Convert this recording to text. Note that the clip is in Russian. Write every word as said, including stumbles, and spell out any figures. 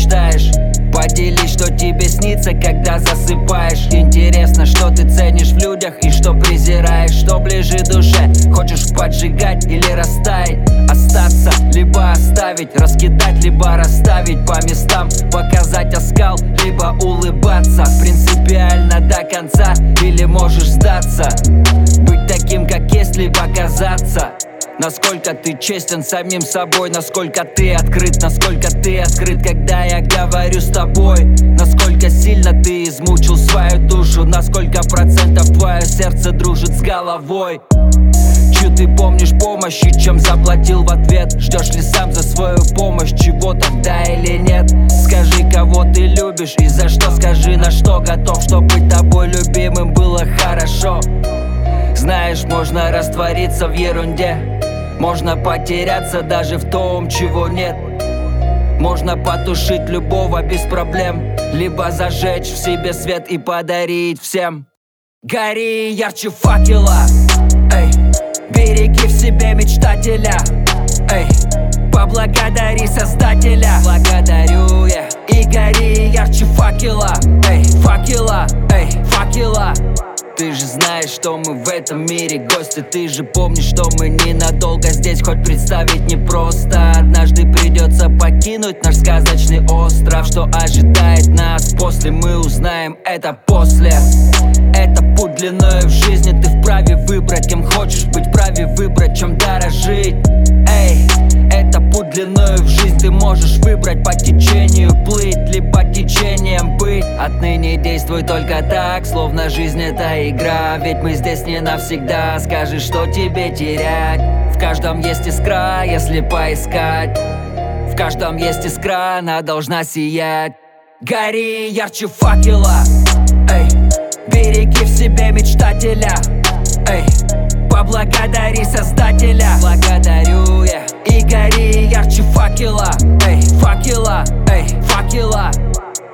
мечтаешь. Поделись, что тебе снится, когда засыпаешь. Интересно, что ты ценишь в людях и что презираешь. Что ближе душе, хочешь поджигать или растаять? Остаться, либо оставить, раскидать, либо расставить по местам. Показать оскал, либо улыбаться. Принципиально до конца, или можешь сдаться. Быть таким, как есть, либо казаться. Насколько ты честен самим собой, насколько ты открыт, насколько ты открыт, когда я говорю с тобой. Насколько сильно ты измучил свою душу, на сколько процентов твое сердце дружит с головой. Чью ты помнишь помощи, чем заплатил в ответ? Ждешь ли сам за свою помощь чего-то, да или нет? Скажи, кого ты любишь и за что, скажи, на что готов, чтобы быть тобой любимым было хорошо. Знаешь, можно раствориться в ерунде, можно потеряться даже в том, чего нет. Можно потушить любого без проблем, либо зажечь в себе свет и подарить всем. Гори ярче факела, эй, береги в себе мечтателя, эй, поблагодари Создателя. Благодарю я. И гори ярче факела, эй, факела, эй, факела. Ты же знаешь, что мы в этом мире гости. Ты же помнишь, что мы ненадолго здесь, хоть представить непросто. Однажды придется покинуть наш сказочный остров. Что ожидает нас после, мы узнаем это после. Это путь длиною в жизни, ты вправе выбрать, кем хочешь быть, вправе выбрать, чем дорожить. Эй, это путь длиною в жизнь, ты можешь выбрать по течению плыть, либо течением быть. Отныне действуй только так, словно жизнь это игра. Ведь мы здесь не навсегда, скажи, что тебе терять. В каждом есть искра, если поискать. В каждом есть искра, она должна сиять. Гори ярче факела, эй, береги в себе мечтателя, эй, поблагодари Создателя. Благодарю я. И гори ярче факела, эй, факела, эй, факела.